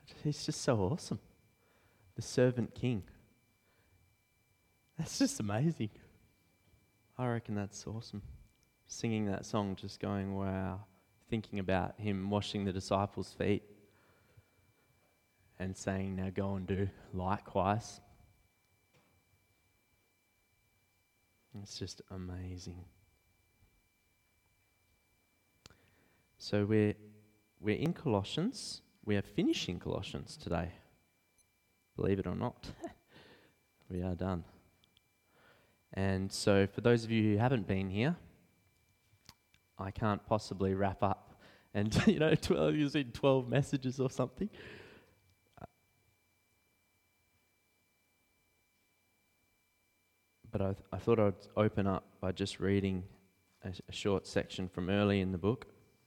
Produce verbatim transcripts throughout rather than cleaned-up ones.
He's just so awesome. The servant king. That's just amazing. I reckon that's awesome. Singing that song, just going, wow. Thinking about him washing the disciples' feet and saying, now go and do likewise. It's just amazing. So we're we're in Colossians. We are finishing Colossians today. Believe it or not, we are done. And so for those of you who haven't been here, I can't possibly wrap up and, you know, twelve, you said twelve messages or something. But I, th- I thought I'd open up by just reading a, a short section from early in the book.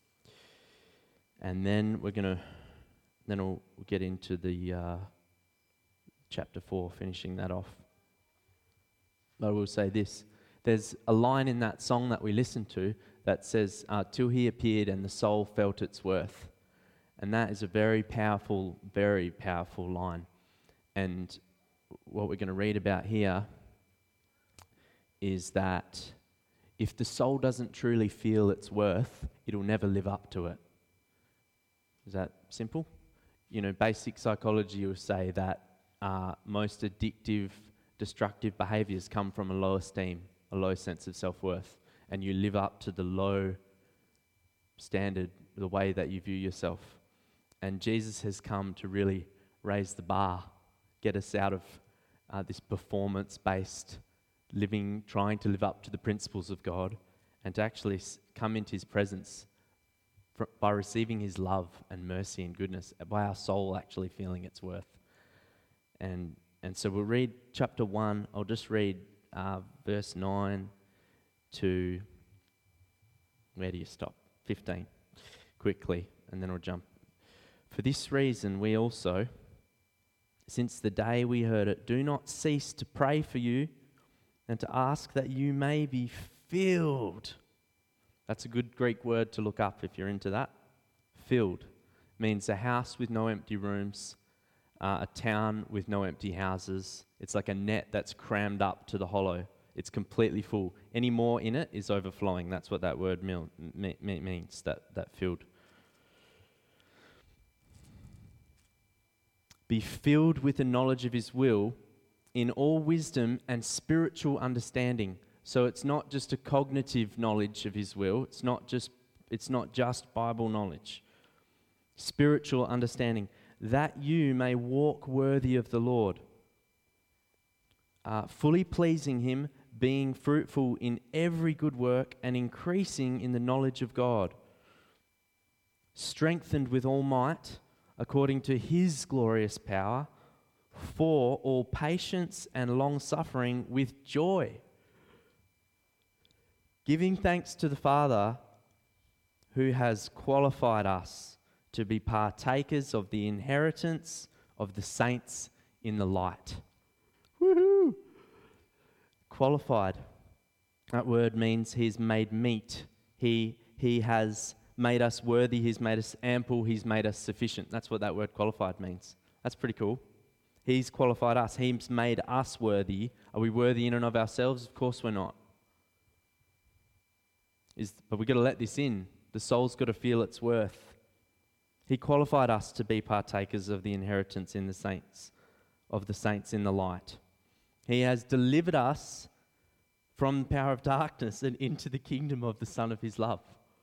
And then we're going to, then we'll, we'll get into the uh, chapter four, finishing that off. But I will say this. There's a line in that song that we listened to that says, uh, till he appeared and the soul felt its worth. And that is a very powerful, very powerful line. And what we're going to read about here is that if the soul doesn't truly feel its worth, it'll never live up to it. Is that simple? You know, basic psychology will say that uh, most addictive, destructive behaviors come from a low esteem, a low sense of self-worth, and you live up to the low standard, the way that you view yourself. And Jesus has come to really raise the bar, get us out of uh, this performance-based living, trying to live up to the principles of God, and to actually s- come into his presence fr- by receiving his love and mercy and goodness, by our soul actually feeling its worth. And and so we'll read chapter one. I'll just read uh, verse nine to, where do you stop? fifteen, quickly, and then we'll jump. For this reason we also, since the day we heard it, do not cease to pray for you and to ask that you may be filled. That's a good Greek word to look up if you're into that. Filled means a house with no empty rooms, uh, a town with no empty houses. It's like a net that's crammed up to the hollow. It's completely full. Any more in it is overflowing. That's what that word mil- me- me- means, that, that filled. Be filled with the knowledge of his will in all wisdom and spiritual understanding. So it's not just a cognitive knowledge of his will. It's not just it's not just Bible knowledge. Spiritual understanding, that you may walk worthy of the Lord, uh, fully pleasing him, being fruitful in every good work and increasing in the knowledge of God, strengthened with all might according to his glorious power, for all patience and long-suffering with joy, giving thanks to the Father who has qualified us to be partakers of the inheritance of the saints in the light. Woohoo! Qualified. That word means he's made meet. He, he has made us worthy, he's made us ample, he's made us sufficient. That's what that word qualified means. That's pretty cool. He's qualified us. He's made us worthy. Are we worthy in and of ourselves? Of course we're not. Is, but we've got to let this in. The soul's got to feel its worth. He qualified us to be partakers of the inheritance in the saints, of the saints in the light. He has delivered us from the power of darkness and into the kingdom of the Son of his love,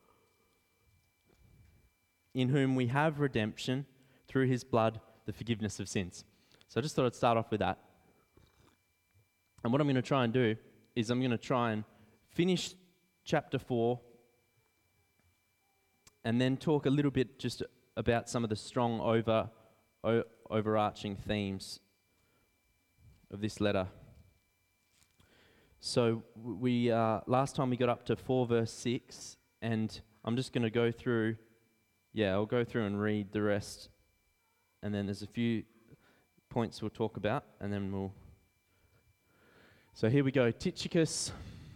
in whom we have redemption through his blood, the forgiveness of sins. So I just thought I'd start off with that. And what I'm going to try and do is I'm going to try and finish chapter four and then talk a little bit just about some of the strong over, o- overarching themes of this letter. So we uh, last time we got up to four verse six, and I'm just going to go through, yeah, I'll go through and read the rest, and then there's a few points we'll talk about, and then we'll... So here we go. Tychicus,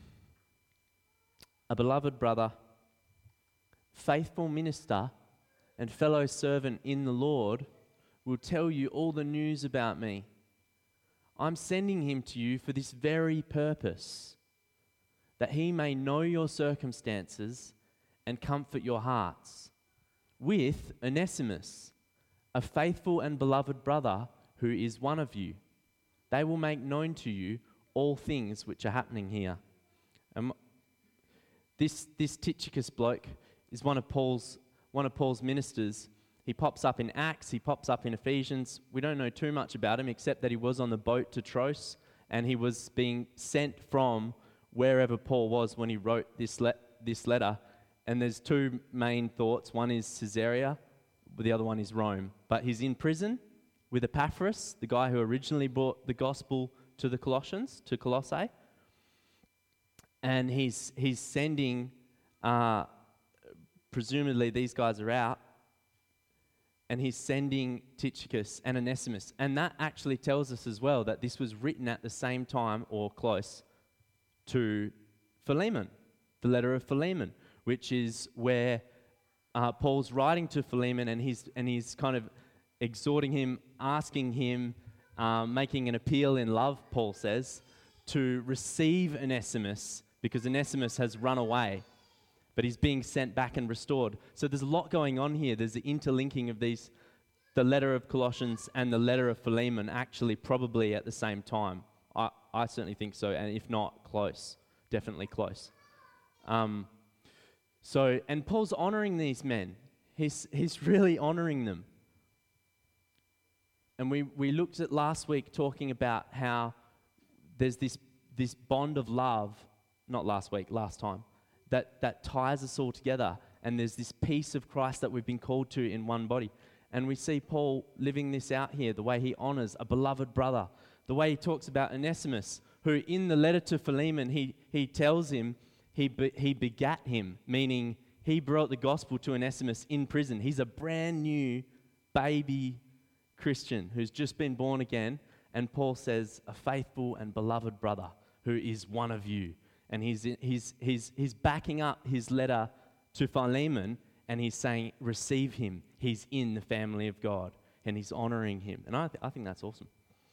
a beloved brother, faithful minister, and fellow servant in the Lord, will tell you all the news about me. I'm sending him to you for this very purpose, that he may know your circumstances and comfort your hearts, with Onesimus, a faithful and beloved brother who is one of you. They will make known to you all things which are happening here. Um, this this Tychicus bloke is one of Paul's one of Paul's ministers. He pops up in Acts, he pops up in Ephesians. We don't know too much about him except that he was on the boat to Troas and he was being sent from wherever Paul was when he wrote this le- this letter. And there's two main thoughts. One is Caesarea, the other one is Rome. But he's in prison with Epaphras, the guy who originally brought the gospel to the Colossians, to Colossae. And he's he's sending, uh, presumably these guys are out, and he's sending Tychicus and Onesimus. And that actually tells us as well that this was written at the same time or close to Philemon, the letter of Philemon, which is where uh, Paul's writing to Philemon and he's, and he's kind of exhorting him, asking him, um, making an appeal in love, Paul says, to receive Onesimus because Onesimus has run away, but he's being sent back and restored. So there's a lot going on here. There's the interlinking of these, the letter of Colossians and the letter of Philemon actually probably at the same time. I, I certainly think so, and if not, close, definitely close. Um, so, and Paul's honoring these men. He's he's really honoring them. And we, we looked at last week talking about how there's this this bond of love, not last week, last time, that, that ties us all together. And there's this peace of Christ that we've been called to in one body. And we see Paul living this out here, the way he honors a beloved brother, the way he talks about Onesimus, who in the letter to Philemon, he, he tells him he, be, he begat him, meaning he brought the gospel to Onesimus in prison. He's a brand new baby Christian who's just been born again. And Paul says, a faithful and beloved brother who is one of you. And he's, he's, he's, he's backing up his letter to Philemon and he's saying, receive him. He's in the family of God and he's honoring him. And I, th- I think that's awesome.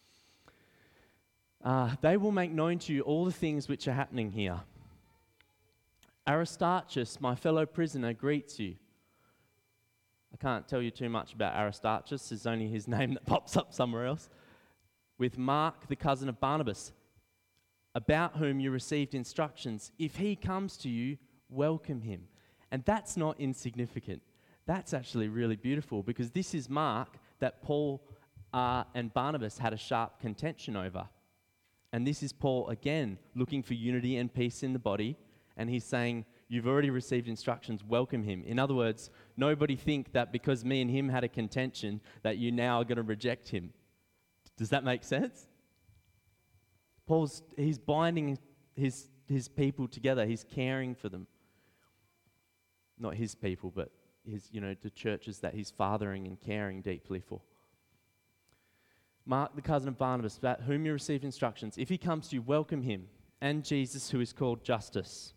Uh, they will make known to you all the things which are happening here. Aristarchus, my fellow prisoner, greets you. I can't tell you too much about Aristarchus. It's only his name that pops up somewhere else. With Mark, the cousin of Barnabas, about whom you received instructions. If he comes to you, welcome him. And that's not insignificant. That's actually really beautiful because this is Mark that Paul uh, and Barnabas had a sharp contention over. And this is Paul, again, looking for unity and peace in the body. And he's saying, you've already received instructions, welcome him. In other words, nobody think that because me and him had a contention that you now are going to reject him. Does that make sense? Paul's, he's binding his, his people together. He's caring for them. Not his people, but his, you know, the churches that he's fathering and caring deeply for. Mark, the cousin of Barnabas, about whom you received instructions. If he comes to you, welcome him. And Jesus, who is called Justus.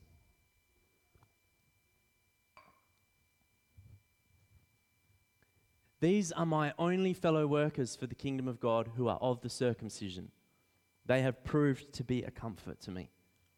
These are my only fellow workers for the kingdom of God who are of the circumcision. They have proved to be a comfort to me.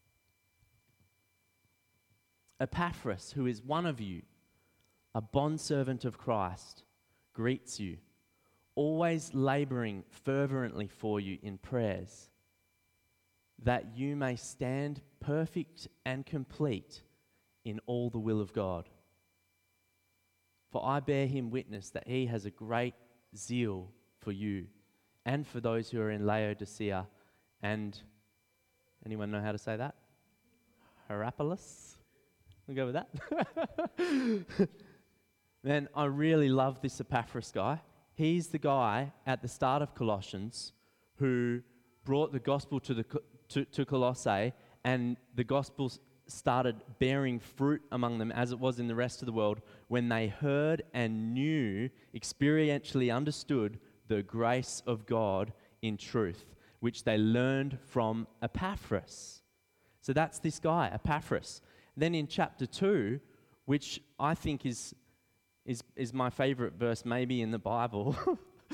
Epaphras, who is one of you, a bondservant of Christ, greets you, always laboring fervently for you in prayers, that you may stand perfect and complete in all the will of God. For I bear him witness that he has a great zeal for you and for those who are in Laodicea and, anyone know how to say that? Hierapolis? We'll go with that. Man, I really love this Epaphras guy. He's the guy at the start of Colossians who brought the gospel to the to, to Colossae, and the gospel started bearing fruit among them as it was in the rest of the world when they heard and knew, experientially understood the grace of God in truth, which they learned from Epaphras. So that's this guy, Epaphras. Then in chapter two, which I think is is is my favorite verse maybe in the Bible,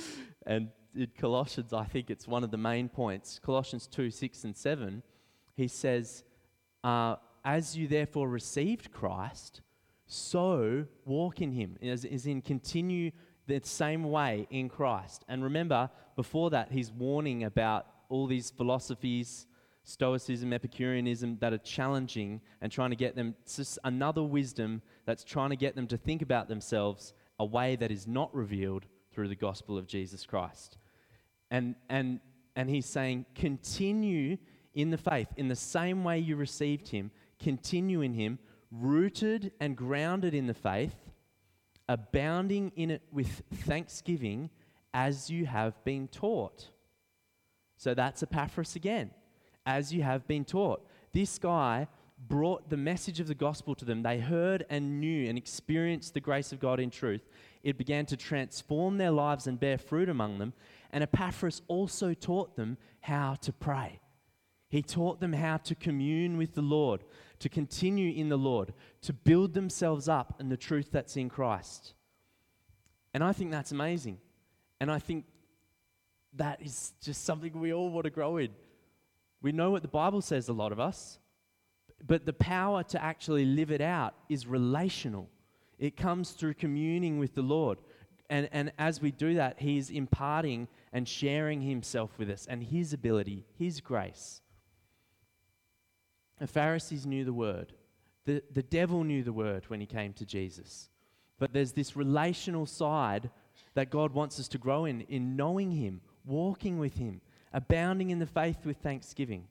And in Colossians, I think it's one of the main points. Colossians two, six and seven, he says, uh, as you therefore received Christ, so walk in him, as, as in continue the same way in Christ. And remember, before that, he's warning about all these philosophies, Stoicism, Epicureanism, that are challenging and trying to get them, it's just another wisdom that's trying to get them to think about themselves a way that is not revealed through the gospel of Jesus Christ. And, and, and he's saying, continue in the faith, in the same way you received him, continue in him, rooted and grounded in the faith, abounding in it with thanksgiving as you have been taught. So that's Epaphras again. As you have been taught. This guy brought the message of the gospel to them. They heard and knew and experienced the grace of God in truth. It began to transform their lives and bear fruit among them. And Epaphras also taught them how to pray. He taught them how to commune with the Lord, to continue in the Lord, to build themselves up in the truth that's in Christ. And I think that's amazing. And I think that is just something we all want to grow in. We know what the Bible says, a lot of us, but the power to actually live it out is relational. It comes through communing with the Lord. And, and as we do that, he is imparting and sharing himself with us and his ability, his grace. The Pharisees knew the word. The, the devil knew the word when he came to Jesus. But there's this relational side that God wants us to grow in, in knowing him, walking with him, abounding in the faith with thanksgiving.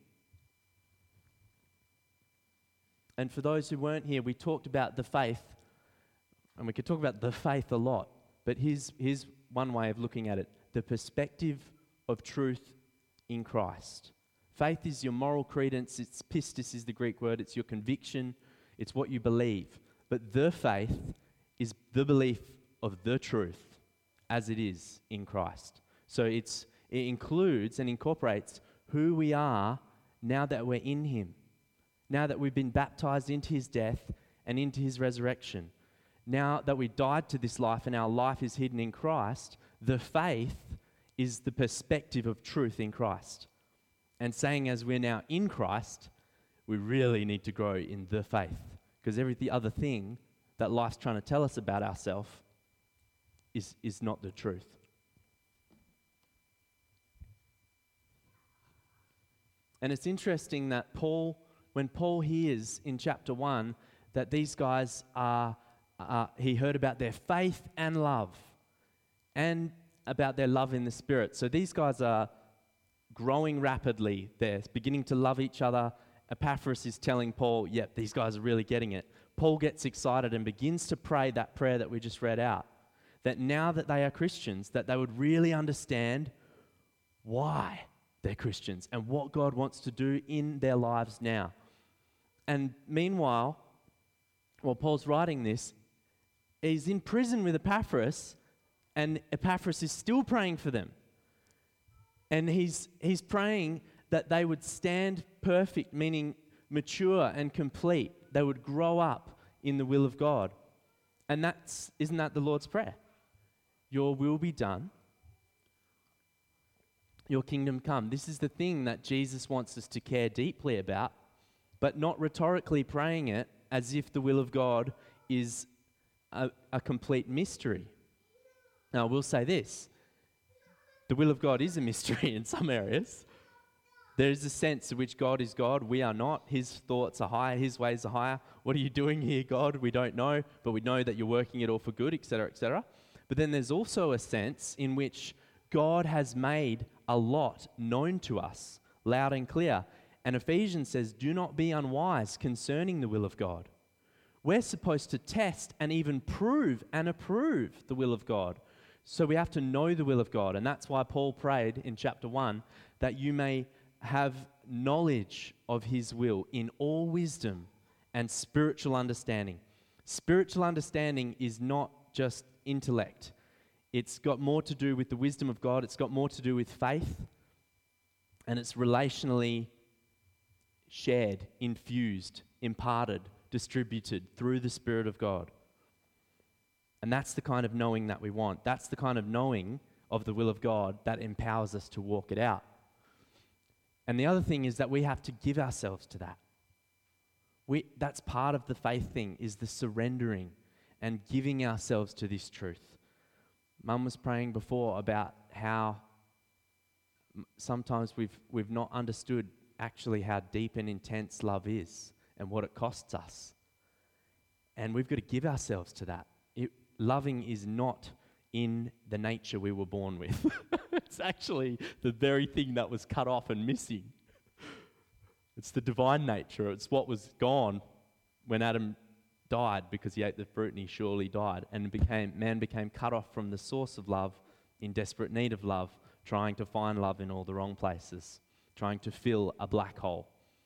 And for those who weren't here, we talked about the faith, and we could talk about the faith a lot, but here's, here's one way of looking at it, the perspective of truth in Christ. Faith is your moral credence, it's pistis is the Greek word, it's your conviction, it's what you believe. But the faith is the belief of the truth as it is in Christ. So it's It includes and incorporates who we are now that we're in him. Now that we've been baptized into his death and into his resurrection. Now that we died to this life and our life is hidden in Christ, the faith is the perspective of truth in Christ. And saying as we're now in Christ, we really need to grow in the faith. Because every the other thing that life's trying to tell us about ourselves is, is not the truth. And it's interesting that Paul, when Paul hears in chapter one that these guys are, uh, he heard about their faith and love and about their love in the Spirit. So these guys are growing rapidly. They're beginning to love each other. Epaphras is telling Paul, yep, these guys are really getting it. Paul gets excited and begins to pray that prayer that we just read out. That now that they are Christians, that they would really understand why they're Christians and what God wants to do in their lives now. And meanwhile, while Paul's writing this, he's in prison with Epaphras, and Epaphras is still praying for them. And he's he's praying that they would stand perfect, meaning mature and complete. They would grow up in the will of God. And that's, isn't that the Lord's Prayer? Your will be done. Your kingdom come. This is the thing that Jesus wants us to care deeply about, but not rhetorically praying it as if the will of God is a, a complete mystery. Now, we'll say this. The will of God is a mystery in some areas. There is a sense in which God is God, we are not. His thoughts are higher, his ways are higher. What are you doing here, God? We don't know, but we know that you're working it all for good, et cetera, et cetera. But then there's also a sense in which God has made a lot known to us, loud and clear. And Ephesians says, do not be unwise concerning the will of God. We're supposed to test and even prove and approve the will of God. So we have to know the will of God. And that's why Paul prayed in chapter one that you may have knowledge of his will in all wisdom and spiritual understanding. Spiritual understanding is not just intellect. It's got more to do with the wisdom of God. It's got more to do with faith. And it's relationally shared, infused, imparted, distributed through the Spirit of God. And that's the kind of knowing that we want. That's the kind of knowing of the will of God that empowers us to walk it out. And the other thing is that we have to give ourselves to that. We, that's part of the faith thing, is the surrendering and giving ourselves to this truth. Mum was praying before about how sometimes we've we've not understood actually how deep and intense love is and what it costs us. And we've got to give ourselves to that. It, loving is not in the nature we were born with. It's actually the very thing that was cut off and missing. It's the divine nature. It's what was gone when Adam died because he ate the fruit and he surely died. And became man became cut off from the source of love, in desperate need of love, trying to find love in all the wrong places, trying to fill a black hole.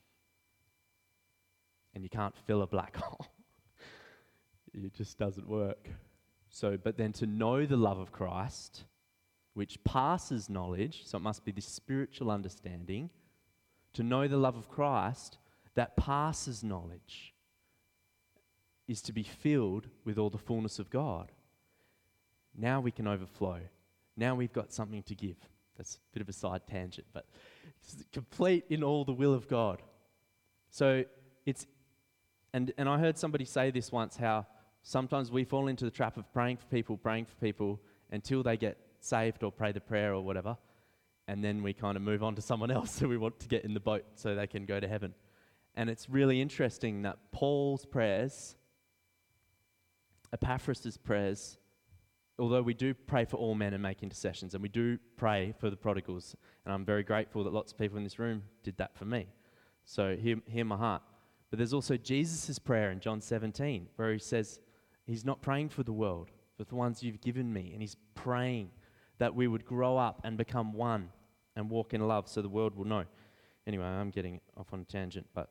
And you can't fill a black hole. It just doesn't work. So, but then to know the love of Christ, which passes knowledge, so it must be this spiritual understanding, to know the love of Christ that passes knowledge, is to be filled with all the fullness of God. Now we can overflow. Now we've got something to give. That's a bit of a side tangent, but it's complete in all the will of God. So it's, and, and I heard somebody say this once, how sometimes we fall into the trap of praying for people, praying for people until they get saved or pray the prayer or whatever, and then we kind of move on to someone else who we want to get in the boat so they can go to heaven. And it's really interesting that Paul's prayers, Epaphras' prayers, although we do pray for all men and make intercessions, and we do pray for the prodigals, and I'm very grateful that lots of people in this room did that for me. So hear, hear my heart. But there's also Jesus' prayer in John seventeen, where he says he's not praying for the world, but the ones you've given me, and he's praying that we would grow up and become one and walk in love so the world will know. Anyway, I'm getting off on a tangent, but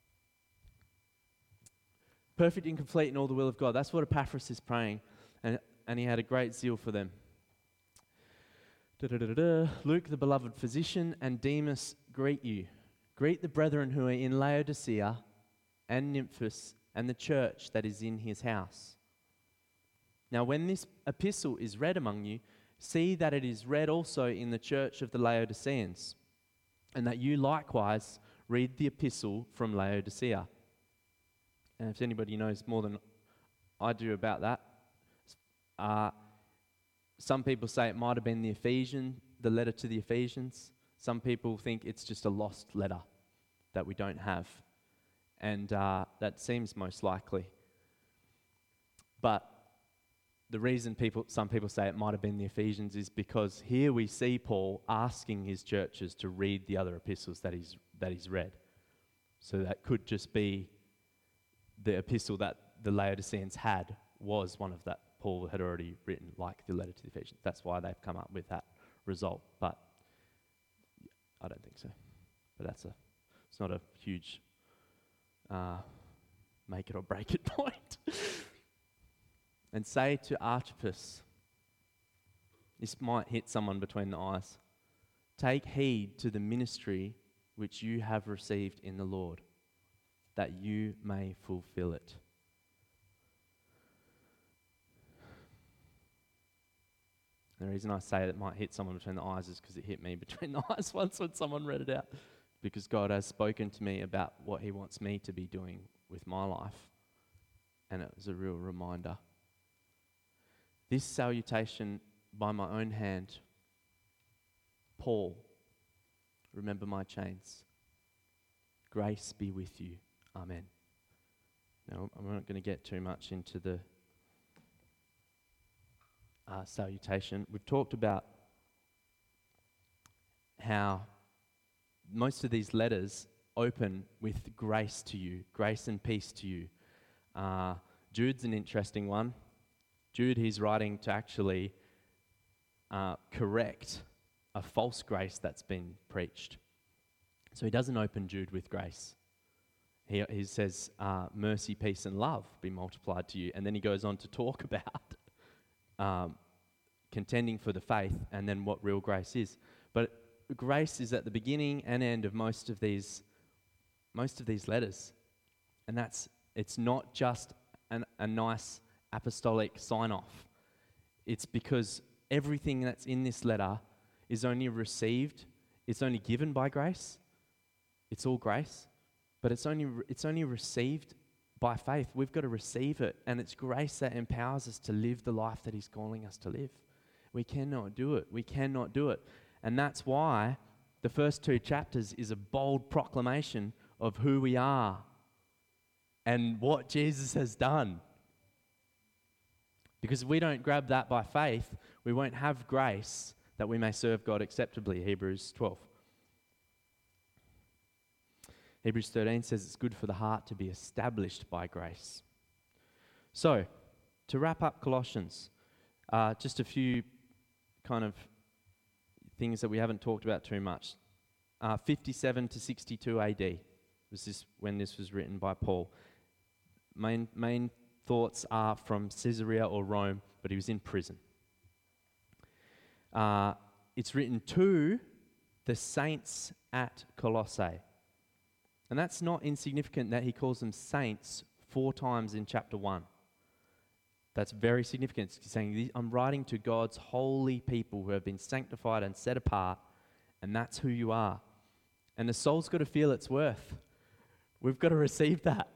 perfect and complete in all the will of God. That's what Epaphras is praying, and, and he had a great zeal for them. Da-da-da-da-da. Luke, the beloved physician, and Demas greet you. Greet the brethren who are in Laodicea and Nymphas and the church that is in his house. Now, when this epistle is read among you, see that it is read also in the church of the Laodiceans, and that you likewise read the epistle from Laodicea. And if anybody knows more than I do about that, uh, some people say it might have been the Ephesian, the letter to the Ephesians. Some people think it's just a lost letter that we don't have. And uh, that seems most likely. But the reason people, some people say it might have been the Ephesians is because here we see Paul asking his churches to read the other epistles that he's, that he's read. So that could just be the epistle that the Laodiceans had was one of that Paul had already written, like the letter to the Ephesians. That's why they've come up with that result. But I don't think so. But that's a, it's not a huge uh, make it or break it point. And say to Archippus, this might hit someone between the eyes, take heed to the ministry which you have received in the Lord, that you may fulfill it. The reason I say it might hit someone between the eyes is because it hit me between the eyes once when someone read it out. Because God has spoken to me about what he wants me to be doing with my life. And it was a real reminder. This salutation by my own hand, Paul, remember my chains. Grace be with you. Amen. Now, I'm not going to get too much into the uh, salutation. We've talked about how most of these letters open with grace to you, grace and peace to you. Uh, Jude's an interesting one. Jude, he's writing to actually uh, correct a false grace that's been preached. So he doesn't open Jude with grace. He, he says, uh, mercy, peace, and love be multiplied to you. And then he goes on to talk about um, contending for the faith and then what real grace is. But grace is at the beginning and end of most of these, most of these letters. And that's, it's not just an, a nice apostolic sign-off. It's because everything that's in this letter is only received, it's only given by grace. It's all grace, but it's only it's only received by faith. We've got to receive it, and it's grace that empowers us to live the life that he's calling us to live. We cannot do it. We cannot do it. And that's why the first two chapters is a bold proclamation of who we are and what Jesus has done. Because if we don't grab that by faith, we won't have grace that we may serve God acceptably, Hebrews twelve. Hebrews thirteen says it's good for the heart to be established by grace. So, to wrap up Colossians, uh, just a few kind of things that we haven't talked about too much. Uh, fifty-seven to sixty-two A D was this when this was written by Paul. Main main thoughts are from Caesarea or Rome, but he was in prison. Uh, it's written to the saints at Colossae. And that's not insignificant that he calls them saints four times in chapter one. That's very significant. He's saying, I'm writing to God's holy people who have been sanctified and set apart, and that's who you are. And the soul's got to feel its worth. We've got to receive that.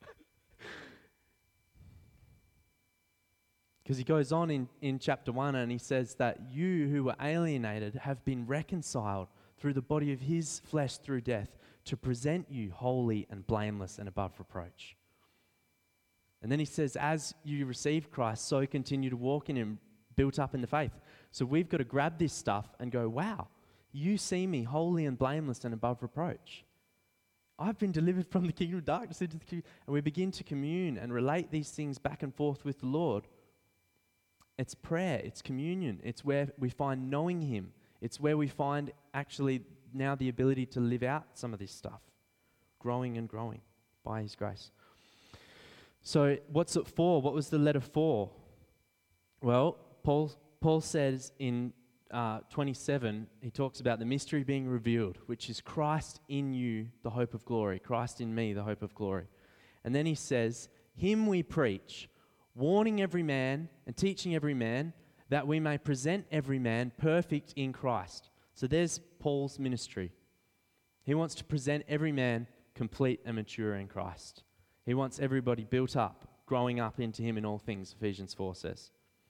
Because he goes on in, in chapter one and he says that you who were alienated have been reconciled through the body of his flesh through death to present you holy and blameless and above reproach. And then he says, as you receive Christ, so continue to walk in him, built up in the faith. So we've got to grab this stuff and go, wow, you see me holy and blameless and above reproach. I've been delivered from the kingdom of darkness into the kingdom. And we begin to commune and relate these things back and forth with the Lord. It's prayer, it's communion, it's where we find knowing him. It's where we find actually now the ability to live out some of this stuff, growing and growing by his grace. So what's it for? What was the letter for? Well, Paul Paul says in uh, twenty-seven, he talks about the mystery being revealed, which is Christ in you, the hope of glory. Christ in me, the hope of glory. And then he says, him we preach, warning every man and teaching every man, that we may present every man perfect in Christ. So there's Paul's ministry. He wants to present every man complete and mature in Christ. He wants everybody built up, growing up into him in all things, Ephesians four says.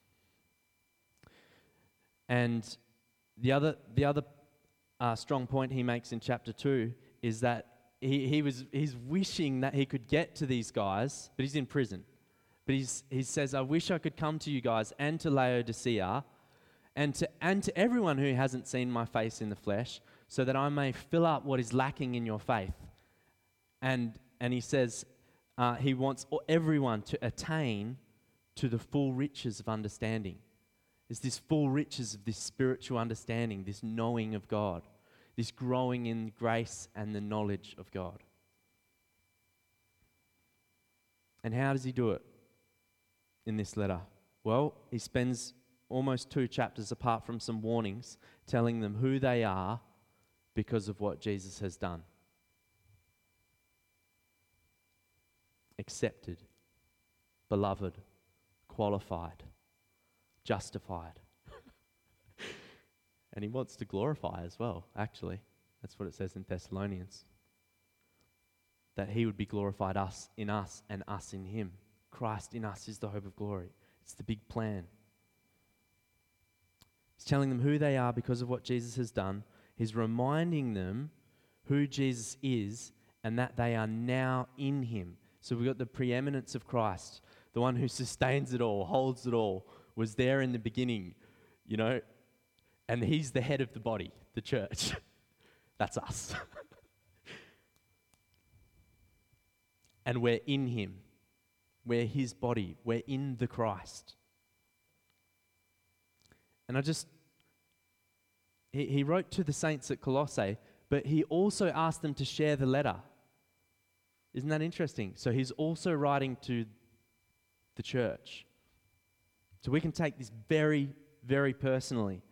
And the other the other uh, strong point he makes in chapter two is that he, he was he's wishing that he could get to these guys, but he's in prison. But he's, he says, I wish I could come to you guys and to Laodicea and to, and to everyone who hasn't seen my face in the flesh, so that I may fill up what is lacking in your faith. And, and he says uh, he wants everyone to attain to the full riches of understanding. It's this full riches of this spiritual understanding, this knowing of God, this growing in grace and the knowledge of God. And how does he do it? In this letter? Well, he spends almost two chapters apart from some warnings telling them who they are because of what Jesus has done. Accepted, beloved, qualified, justified. And he wants to glorify as well, actually. That's what it says in Thessalonians. That he would be glorified us in us and us in him. Christ in us is the hope of glory. It's the big plan. He's telling them who they are because of what Jesus has done. He's reminding them who Jesus is and that they are now in him. So we've got the preeminence of Christ, the one who sustains it all, holds it all, was there in the beginning, you know, and he's the head of the body, the church. That's us. And we're in him. We're his body. We're in the Christ. And I just, he, he wrote to the saints at Colossae, but he also asked them to share the letter. Isn't that interesting? So he's also writing to the church. So we can take this very, very personally.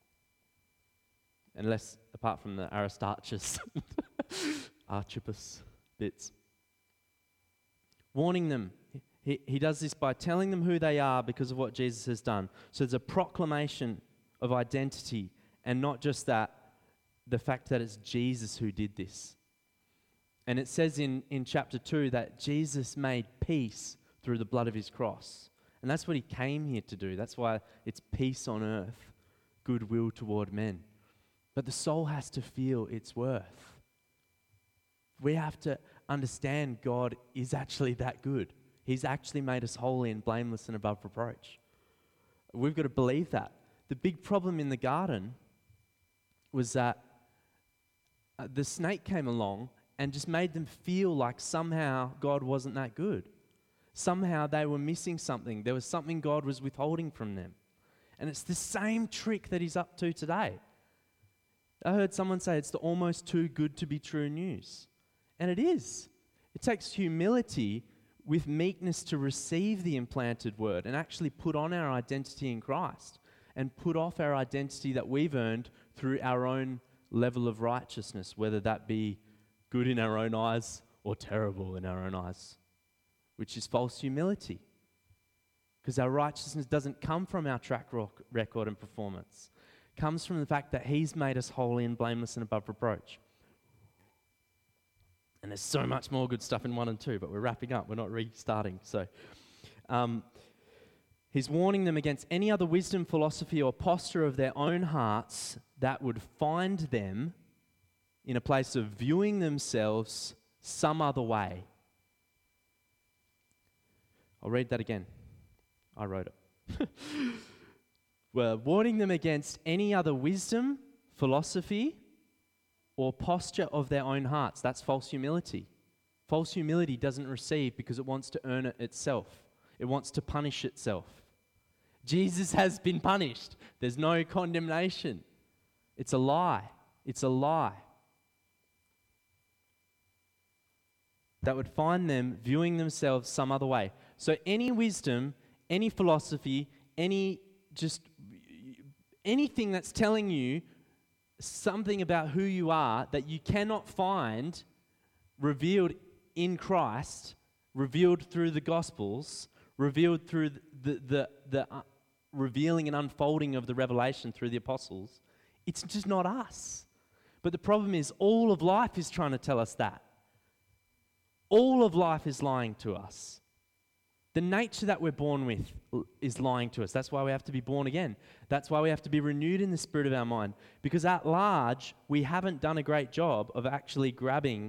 Unless, apart from the Aristarchus, Archippus bits. Warning them. He, he does this by telling them who they are because of what Jesus has done. So there's a proclamation of identity, and not just that, the fact that it's Jesus who did this. And it says in, in chapter two that Jesus made peace through the blood of his cross. And that's what he came here to do. That's why it's peace on earth, goodwill toward men. But the soul has to feel its worth. We have to understand God is actually that good. He's actually made us holy and blameless and above reproach. We've got to believe that. The big problem in the garden was that uh, the snake came along and just made them feel like somehow God wasn't that good. Somehow they were missing something. There was something God was withholding from them. And it's the same trick that he's up to today. I heard someone say it's the almost too good to be true news. And it is. It takes humility with meekness to receive the implanted word and actually put on our identity in Christ and put off our identity that we've earned through our own level of righteousness, whether that be good in our own eyes or terrible in our own eyes, which is false humility. Because our righteousness doesn't come from our track record and performance. It comes from the fact that he's made us holy and blameless and above reproach. And there's so much more good stuff in one and two, but we're wrapping up. We're not restarting. So um, he's warning them against any other wisdom, philosophy, or posture of their own hearts that would find them in a place of viewing themselves some other way. I'll read that again. I wrote it. We're warning them against any other wisdom, philosophy, or posture of their own hearts. That's false humility. False humility doesn't receive because it wants to earn it itself. It wants to punish itself. Jesus has been punished. There's no condemnation. It's a lie. It's a lie. That would find them viewing themselves some other way. So any wisdom, any philosophy, any just anything that's telling you something about who you are that you cannot find revealed in Christ, revealed through the Gospels, revealed through the, the, the, the uh, revealing and unfolding of the revelation through the apostles, it's just not us. But the problem is all of life is trying to tell us that. All of life is lying to us. The nature that we're born with is lying to us. That's why we have to be born again. That's why we have to be renewed in the spirit of our mind. Because at large, we haven't done a great job of actually grabbing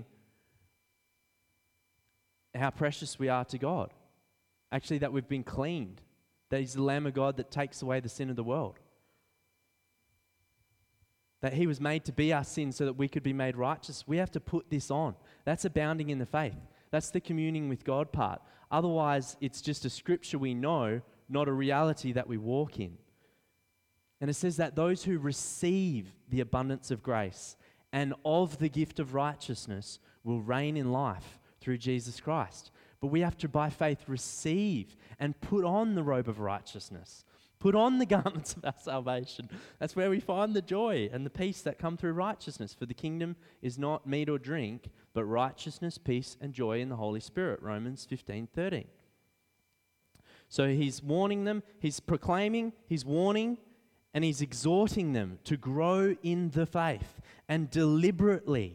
how precious we are to God. Actually, that we've been cleaned. That He's the Lamb of God that takes away the sin of the world. That He was made to be our sin so that we could be made righteous. We have to put this on. That's abounding in the faith. That's the communing with God part. Otherwise, it's just a scripture we know, not a reality that we walk in. And it says that those who receive the abundance of grace and of the gift of righteousness will reign in life through Jesus Christ. But we have to, by faith, receive and put on the robe of righteousness. Put on the garments of our salvation. That's where we find the joy and the peace that come through righteousness. For the kingdom is not meat or drink, but righteousness, peace, and joy in the Holy Spirit. Romans fifteen thirteen. So he's warning them, he's proclaiming, he's warning, and he's exhorting them to grow in the faith and deliberately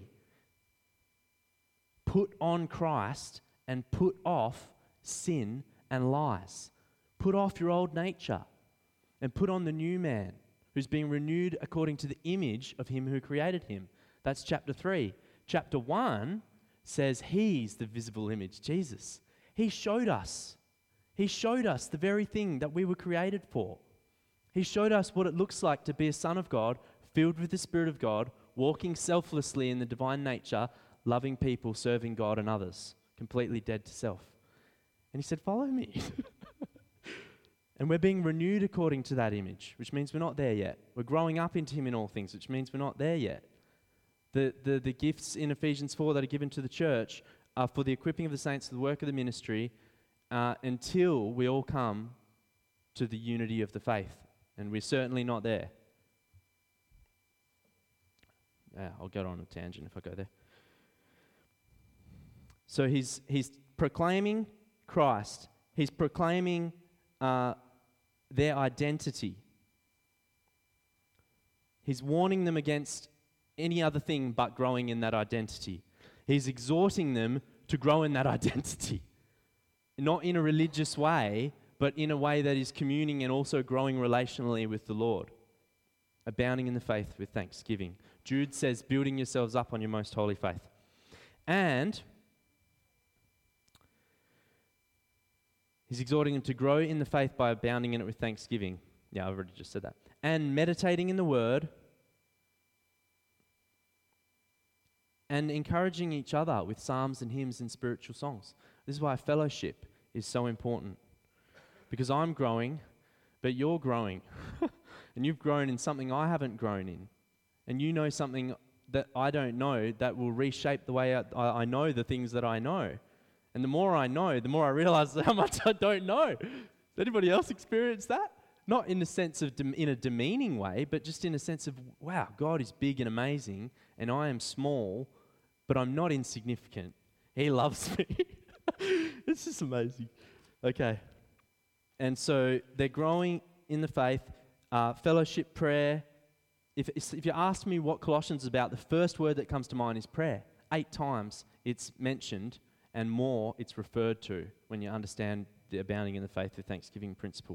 put on Christ and put off sin and lies. Put off your old nature. And put on the new man, who's being renewed according to the image of him who created him. That's chapter three. Chapter one says he's the visible image, Jesus. He showed us. He showed us the very thing that we were created for. He showed us what it looks like to be a son of God, filled with the Spirit of God, walking selflessly in the divine nature, loving people, serving God and others, completely dead to self. And he said, follow me. And we're being renewed according to that image, which means we're not there yet. We're growing up into Him in all things, which means we're not there yet. The, the, the gifts in Ephesians four that are given to the church are for the equipping of the saints for the work of the ministry uh, until we all come to the unity of the faith. And we're certainly not there. Yeah, I'll go on a tangent if I go there. So he's, he's proclaiming Christ. He's proclaiming Uh, their identity. He's warning them against any other thing but growing in that identity. He's exhorting them to grow in that identity. Not in a religious way, but in a way that is communing and also growing relationally with the Lord. Abounding in the faith with thanksgiving. Jude says, building yourselves up on your most holy faith. And he's exhorting them to grow in the faith by abounding in it with thanksgiving. Yeah, I've already just said that. And meditating in the Word. And encouraging each other with psalms and hymns and spiritual songs. This is why fellowship is so important. Because I'm growing, but you're growing. And you've grown in something I haven't grown in. And you know something that I don't know that will reshape the way I, I know the things that I know. And the more I know, the more I realize how much I don't know. Does anybody else experience that? Not in the sense of, dem- in a demeaning way, but just in a sense of, wow, God is big and amazing, and I am small, but I'm not insignificant. He loves me. It's just amazing. Okay. And so they're growing in the faith, uh, fellowship, prayer. If, if you ask me what Colossians is about, the first word that comes to mind is prayer. Eight times it's mentioned, and more it's referred to when you understand the abounding in the faith with thanksgiving principle.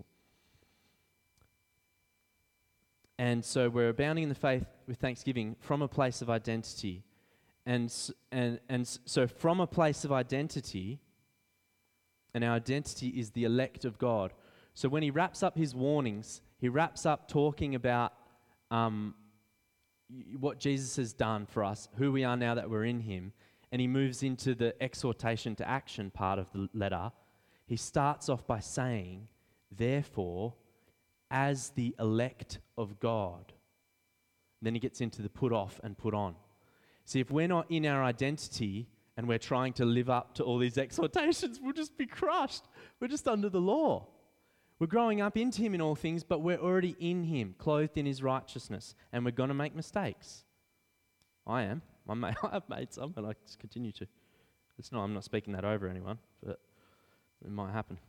And so we're abounding in the faith with thanksgiving from a place of identity. And, and, and so from a place of identity, and our identity is the elect of God. So when he wraps up his warnings, he wraps up talking about um, what Jesus has done for us, who we are now that we're in him, and he moves into the exhortation to action part of the letter. He starts off by saying, therefore, as the elect of God. Then he gets into the put off and put on. See, if we're not in our identity and we're trying to live up to all these exhortations, we'll just be crushed. We're just under the law. We're growing up into him in all things, but we're already in him, clothed in his righteousness, and we're going to make mistakes. I am. I may, I've made some, and I just continue to. It's not, I'm not speaking that over anyone, but it might happen.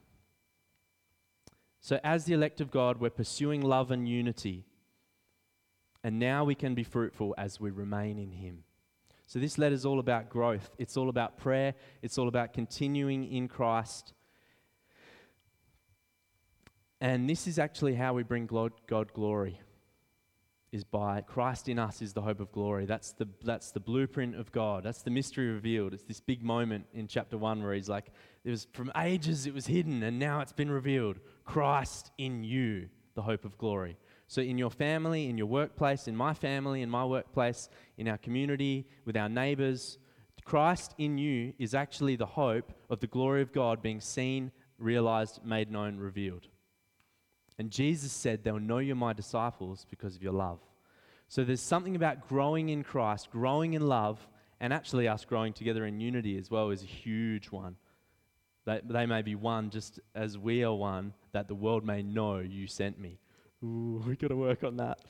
So as the elect of God, we're pursuing love and unity. And now we can be fruitful as we remain in him. So this letter is all about growth. It's all about prayer. It's all about continuing in Christ. And this is actually how we bring God glory, is by Christ in us is the hope of glory. That's the, that's the blueprint of God. That's the mystery revealed. It's this big moment in chapter one where he's like, it was from ages it was hidden and now it's been revealed. Christ in you, the hope of glory. So in your family, in your workplace, in my family, in my workplace, in our community, with our neighbors, Christ in you is actually the hope of the glory of God being seen, realized, made known, revealed. And Jesus said, they'll know you're my disciples because of your love. So there's something about growing in Christ, growing in love, and actually us growing together in unity as well is a huge one. They, they may be one just as we are one, that the world may know you sent me. Ooh, we got to work on that.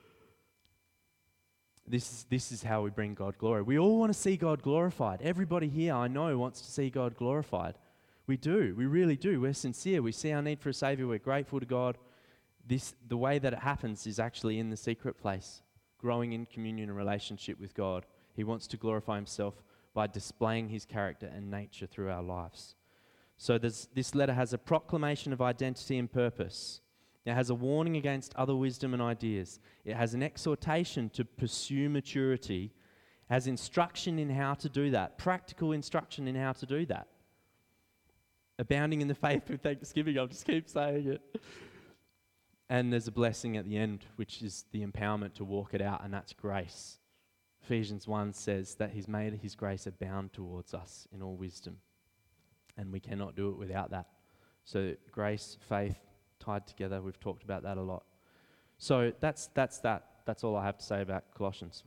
This is, this is how we bring God glory. We all want to see God glorified. Everybody here, I know, wants to see God glorified. We do. We really do. We're sincere. We see our need for a Savior. We're grateful to God. This, the way that it happens is actually in the secret place, growing in communion and relationship with God. He wants to glorify himself by displaying his character and nature through our lives. So this letter has a proclamation of identity and purpose. It has a warning against other wisdom and ideas. It has an exhortation to pursue maturity. It has instruction in how to do that, practical instruction in how to do that. Abounding in the faith with thanksgiving, I'll just keep saying it. And there's a blessing at the end, which is the empowerment to walk it out, and that's grace. Ephesians one says that he's made his grace abound towards us in all wisdom. And we cannot do it without that. So grace, faith, tied together, we've talked about that a lot. So that's that's that. That's all I have to say about Colossians.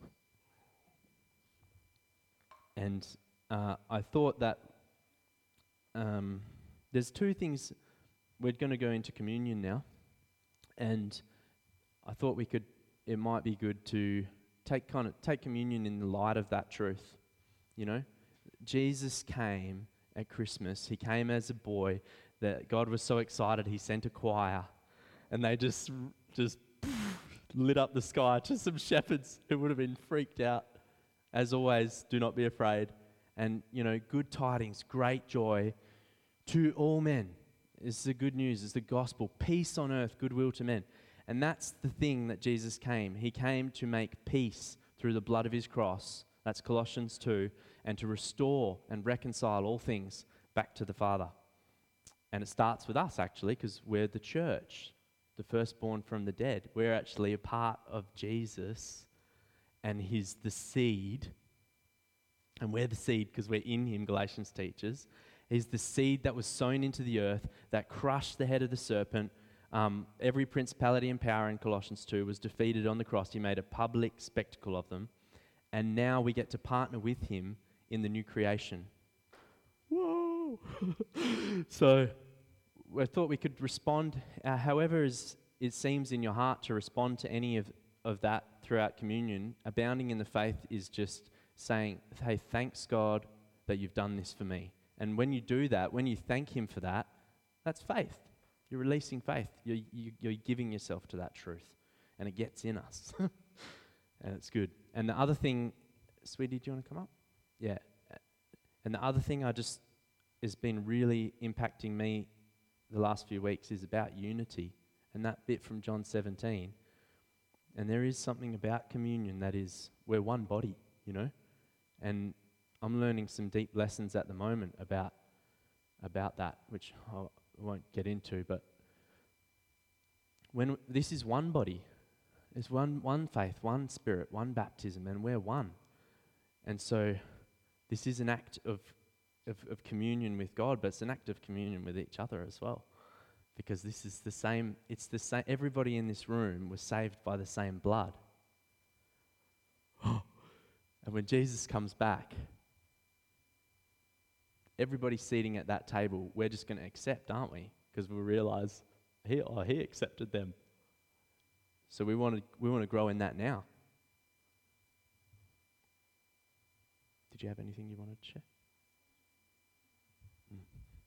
And uh, I thought that um, there's two things. We're going to go into communion now. And I thought we could, it might be good to take kind of take communion in the light of that truth. You know, Jesus came at Christmas. He came as a boy. That God was so excited, he sent a choir, and they just, just lit up the sky to some shepherds who would have been freaked out. As always, do not be afraid. And, you know, good tidings, great joy to all men. It's the good news, it's the gospel. Peace on earth, goodwill to men. And that's the thing that Jesus came. He came to make peace through the blood of his cross. That's Colossians two. And to restore and reconcile all things back to the Father. And it starts with us, actually, because we're the church, the firstborn from the dead. We're actually a part of Jesus, and he's the seed. And we're the seed because we're in him, Galatians teaches. He's the seed that was sown into the earth that crushed the head of the serpent. Um, every principality and power in Colossians two was defeated on the cross. He made a public spectacle of them. And now we get to partner with him in the new creation. Whoa! So I thought we could respond, uh, however is, it seems in your heart to respond to any of, of that throughout communion. Abounding in the faith is just saying, hey, thanks God that you've done this for me. And when you do that, when you thank him for that, that's faith. You're releasing faith. You're, you, you're giving yourself to that truth. And it gets in us. And it's good. And the other thing, sweetie, do you want to come up? Yeah. And the other thing I just has been really impacting me the last few weeks is about unity. And that bit from John seventeen. And there is something about communion that is, we're one body, you know? And I'm learning some deep lessons at the moment about about that, which I won't get into, but when w- this is one body, there's one one faith, one spirit, one baptism, and we're one. And so this is an act of, of, of communion with God, but it's an act of communion with each other as well. Because this is the same, it's the same, everybody in this room was saved by the same blood. And when Jesus comes back, everybody seating at that table, we're just going to accept, aren't we? Because we realize, he, oh, he accepted them. So we want to we want to grow in that now. Did you have anything you wanted to share?